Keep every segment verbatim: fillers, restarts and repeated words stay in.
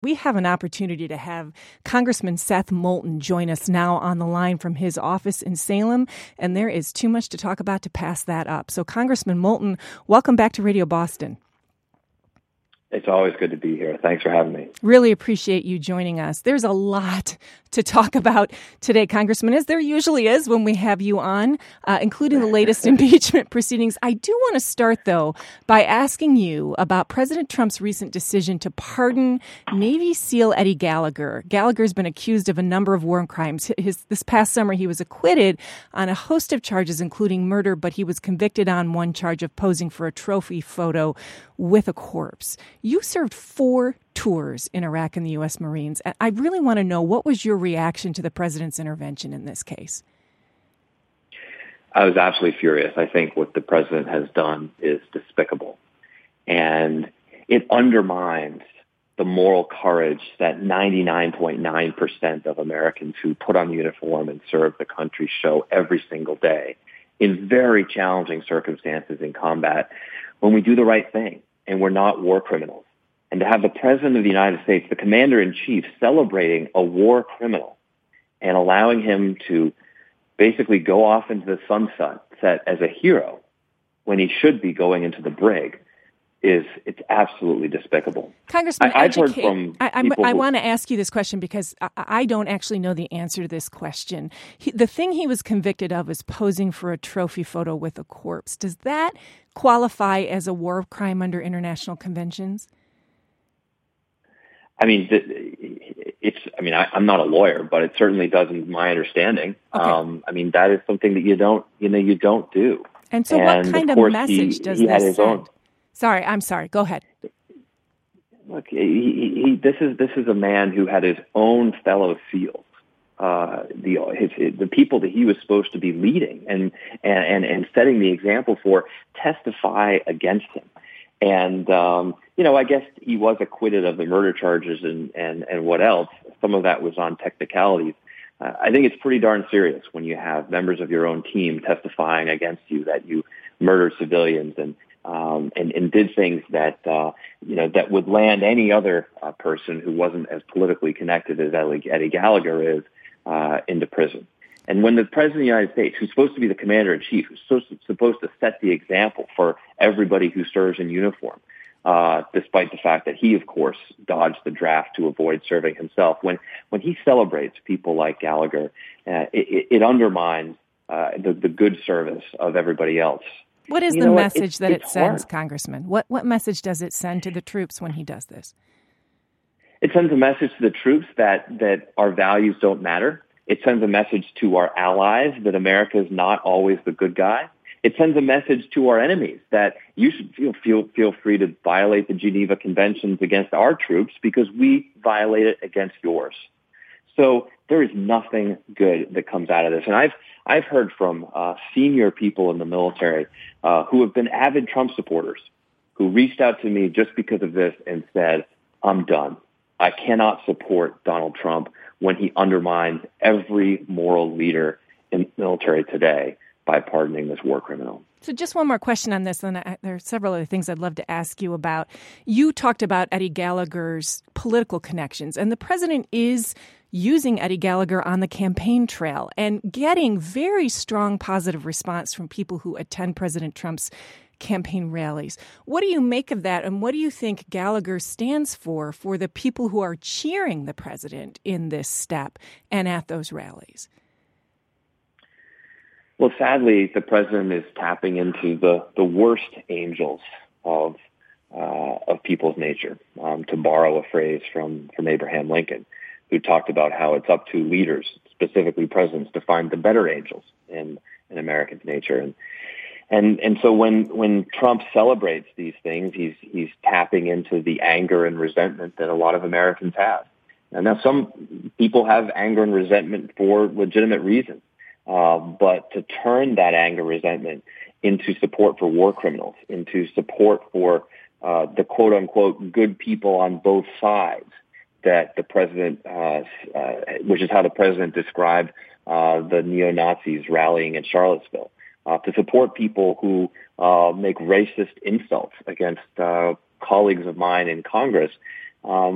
We have an opportunity to have Congressman Seth Moulton join us now on the line from his office in Salem, and there is too much to talk about to pass that up. So, Congressman Moulton, welcome back to Radio Boston. It's always good to be here. Thanks for having me. Really appreciate you joining us. There's a lot to talk about today, Congressman, as there usually is when we have you on, uh, including the latest impeachment proceedings. I do want to start, though, by asking you about President Trump's recent decision to pardon Navy SEAL Eddie Gallagher. Gallagher's been accused of a number of war crimes. His, this past summer, he was acquitted on a host of charges, including murder, but he was convicted on one charge of posing for a trophy photo with a corpse. You served four tours in Iraq in the U S Marines. I really want to know, what was your reaction to the president's intervention in this case? I was absolutely furious. I think what the president has done is despicable. And it undermines the moral courage that ninety-nine point nine percent of Americans who put on the uniform and serve the country show every single day in very challenging circumstances in combat when we do the right thing and we're not war criminals. And to have the President of the United States, the Commander-in-Chief, celebrating a war criminal and allowing him to basically go off into the sunset set as a hero when he should be going into the brig is it's absolutely despicable. Congressman, I, I've educate, heard from I, I, people I who, want to ask you this question because I, I don't actually know the answer to this question. He, the thing he was convicted of is posing for a trophy photo with a corpse. Does that qualify as a war crime under international conventions? I mean, it's, I mean, I, I'm not a lawyer, but it certainly doesn't, my understanding. Okay. Um, I mean, that is something that you don't, you know, you don't do. And so and what kind of, of course, message he, does he this his send? Own. Sorry, I'm sorry. Go ahead. Look, he, he, he, this is, this is a man who had his own fellow SEALs. Uh, the his, his, the people that he was supposed to be leading and, and, and setting the example for testify against him. And, um, you know, I guess he was acquitted of the murder charges and, and, and what else. Some of that was on technicalities. Uh, I think it's pretty darn serious when you have members of your own team testifying against you that you murdered civilians and, um, and, and did things that, uh, you know, that would land any other uh, person who wasn't as politically connected as Eddie Gallagher is uh, into prison. And when the President of the United States, who's supposed to be the Commander-in-Chief, who's so, supposed to set the example for everybody who serves in uniform, uh, despite the fact that he, of course, dodged the draft to avoid serving himself, when, when he celebrates people like Gallagher, uh, it, it undermines uh, the, the good service of everybody else. What is you the know message it's, that it's it sends, hard. Congressman? What, what message does it send to the troops when he does this? It sends a message to the troops that, that our values don't matter. It sends a message to our allies that America is not always the good guy. It sends a message to our enemies that you should feel feel feel free to violate the Geneva Conventions against our troops because we violate it against yours. So there is nothing good that comes out of this. And I've I've heard from uh, senior people in the military uh, who have been avid Trump supporters who reached out to me just because of this and said, "I'm done. I cannot support Donald Trump when he undermines every moral leader in the military today by pardoning this war criminal." So just one more question on this, and I, there are several other things I'd love to ask you about. You talked about Eddie Gallagher's political connections, and the president is using Eddie Gallagher on the campaign trail and getting very strong positive response from people who attend President Trump's campaign rallies. What do you make of that, and what do you think Gallagher stands for for the people who are cheering the president in this step and at those rallies? Well, sadly, the president is tapping into the, the worst angels of uh, of people's nature, um, to borrow a phrase from, from Abraham Lincoln, who talked about how it's up to leaders, specifically presidents, to find the better angels in, in American nature. And And and so when when Trump celebrates these things, he's he's tapping into the anger and resentment that a lot of Americans have. And now some people have anger and resentment for legitimate reasons, uh, but to turn that anger, resentment into support for war criminals, into support for uh, the quote unquote good people on both sides, that the president, uh, uh, which is how the president described uh, the neo-Nazis rallying in Charlottesville. Uh, to support people who uh, make racist insults against uh, colleagues of mine in Congress, um,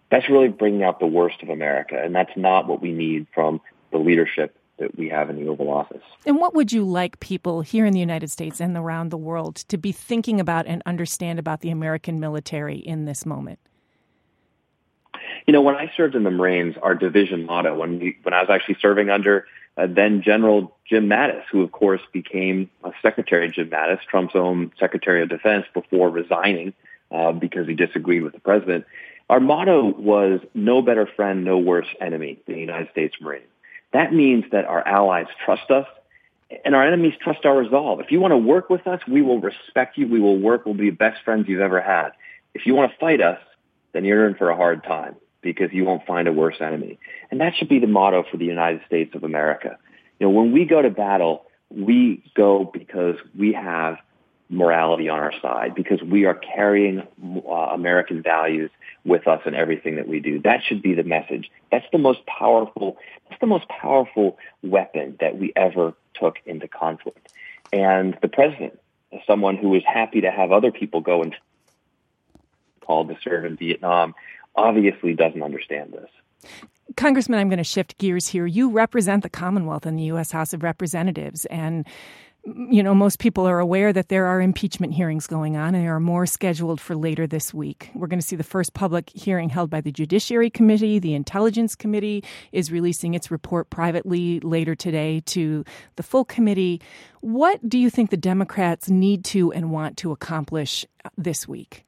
that's really bringing out the worst of America, and that's not what we need from the leadership that we have in the Oval Office. And what would you like people here in the United States and around the world to be thinking about and understand about the American military in this moment? You know, when I served in the Marines, our division motto, when we, when I was actually serving under uh, then General Jim Mattis, who of course became uh, Secretary Jim Mattis, Trump's own Secretary of Defense, before resigning uh, because he disagreed with the president, our motto was no better friend, no worse enemy than the United States Marine. That means that our allies trust us and our enemies trust our resolve. If you want to work with us, we will respect you. We will work. We'll be the best friends you've ever had. If you want to fight us, then you're in for a hard time, because you won't find a worse enemy. And that should be the motto for the United States of America. You know, when we go to battle, we go because we have morality on our side, because we are carrying uh, American values with us in everything that we do. That should be the message. That's the most powerful, that's the most powerful weapon that we ever took into conflict. And the president, as someone who is happy to have other people go and called to serve in Vietnam, obviously doesn't understand this. Congressman, I'm going to shift gears here. You represent the Commonwealth in the U S House of Representatives, and you know, most people are aware that there are impeachment hearings going on, and there are more scheduled for later this week. We're going to see the first public hearing held by the Judiciary Committee. The Intelligence Committee is releasing its report privately later today to the full committee. What do you think the Democrats need to and want to accomplish this week?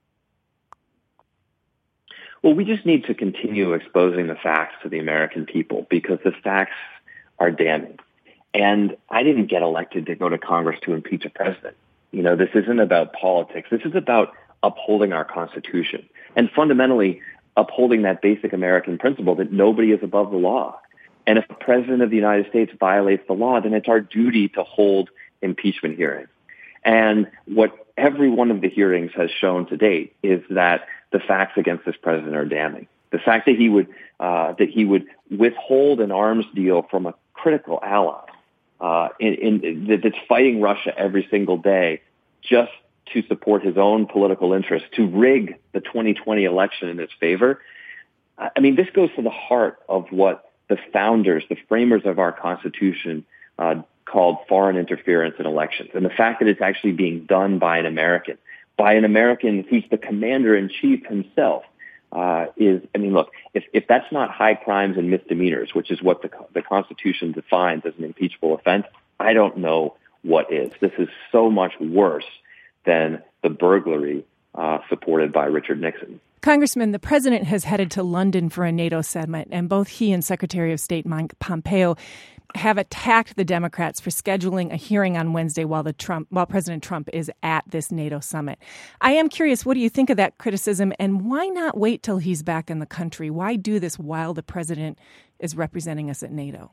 Well, we just need to continue exposing the facts to the American people, because the facts are damning. And I didn't get elected to go to Congress to impeach a president. You know, this isn't about politics. This is about upholding our Constitution and fundamentally upholding that basic American principle that nobody is above the law. And if the president of the United States violates the law, then it's our duty to hold impeachment hearings. And what every one of the hearings has shown to date is that the facts against this president are damning. The fact that he would uh, that he would withhold an arms deal from a critical ally uh, in, in, that's fighting Russia every single day just to support his own political interests, to rig the twenty twenty election in its favor. I mean, this goes to the heart of what the founders, the framers of our Constitution, uh, called foreign interference in elections. And the fact that it's actually being done by an American, by an American who's the commander-in-chief himself, uh, is, I mean, look, if, if that's not high crimes and misdemeanors, which is what the, the Constitution defines as an impeachable offense, I don't know what is. This is so much worse than the burglary uh, supported by Richard Nixon. Congressman, the president has headed to London for a NATO summit, and both he and Secretary of State Mike Pompeo have attacked the Democrats for scheduling a hearing on Wednesday while the Trump, while President Trump is at this NATO summit. I am curious, what do you think of that criticism, and why not wait till he's back in the country? Why do this while the president is representing us at NATO?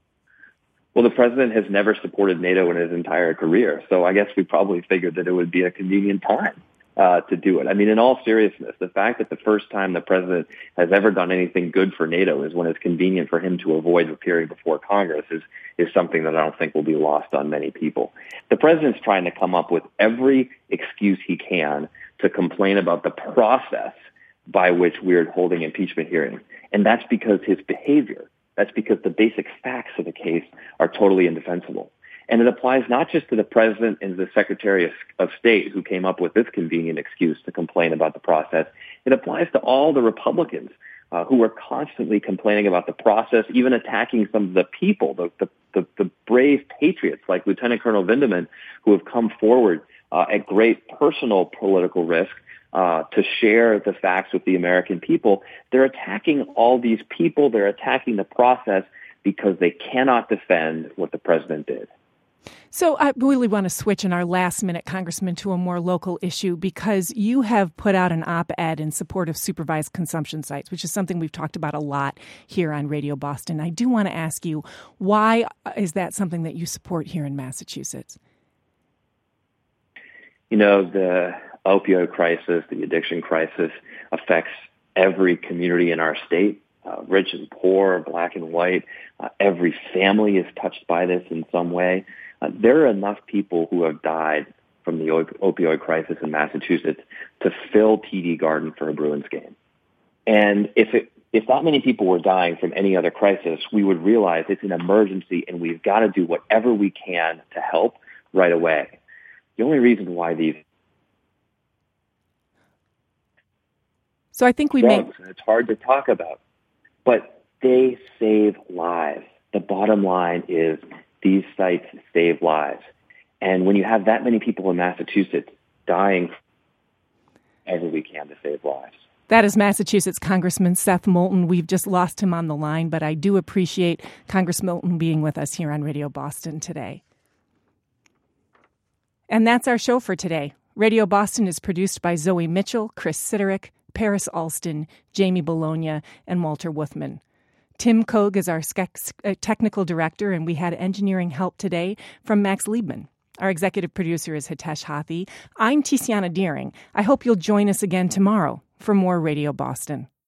Well, the president has never supported NATO in his entire career, so I guess we probably figured that it would be a convenient time Uh, to do it. I mean, in all seriousness, the fact that the first time the president has ever done anything good for NATO is when it's convenient for him to avoid appearing before Congress is, is something that I don't think will be lost on many people. The president's trying to come up with every excuse he can to complain about the process by which we're holding impeachment hearings. And that's because his behavior, that's because the basic facts of the case are totally indefensible. And it applies not just to the president and the Secretary of, of State who came up with this convenient excuse to complain about the process. It applies to all the Republicans uh, who are constantly complaining about the process, even attacking some of the people, the, the, the, the brave patriots like Lieutenant Colonel Vindeman, who have come forward uh, at great personal political risk uh, to share the facts with the American people. They're attacking all these people. They're attacking the process because they cannot defend what the president did. So I really want to switch in our last minute, Congressman, to a more local issue, because you have put out an op-ed in support of supervised consumption sites, which is something we've talked about a lot here on Radio Boston. I do want to ask you, why is that something that you support here in Massachusetts? You know, the opioid crisis, the addiction crisis affects every community in our state. Uh, rich and poor, black and white, uh, every family is touched by this in some way. Uh, there are enough people who have died from the op- opioid crisis in Massachusetts to fill T D Garden for a Bruins game. And if it, if that many people were dying from any other crisis, we would realize it's an emergency and we've got to do whatever we can to help right away. The only reason why these So I think we drugs, may... and it's hard to talk about, but they save lives. The bottom line is these sites save lives. And when you have that many people in Massachusetts dying, whatever we can to save lives. That is Massachusetts Congressman Seth Moulton. We've just lost him on the line, but I do appreciate Congressman Moulton being with us here on Radio Boston today. And that's our show for today. Radio Boston is produced by Zoe Mitchell, Chris Siderick, Paris Alston, Jamie Bologna, and Walter Wuthman. Tim Koch is our technical director, and we had engineering help today from Max Liebman. Our executive producer is Hitesh Hathi. I'm Tiziana Deering. I hope you'll join us again tomorrow for more Radio Boston.